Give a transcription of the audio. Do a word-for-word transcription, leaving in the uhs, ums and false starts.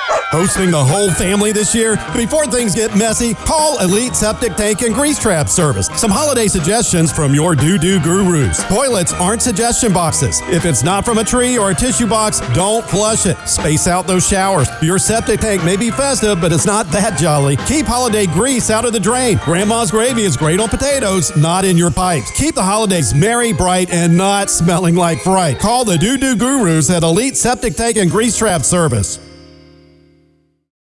Hosting the whole family this year? Before things get messy, call Elite Septic Tank and Grease Trap Service. Some holiday suggestions from your doo-doo gurus. Toilets aren't suggestion boxes. If it's not from a tree or a tissue box, don't flush it. Space out those showers. Your septic tank may be festive, but it's not that jolly. Keep holiday grease out of the drain. Grandma's gravy is great on potatoes, not in your pipes. Keep the holidays merry, bright, and not smelling like fright. Call the doo-doo gurus at Elite Septic Tank and Grease Trap Service.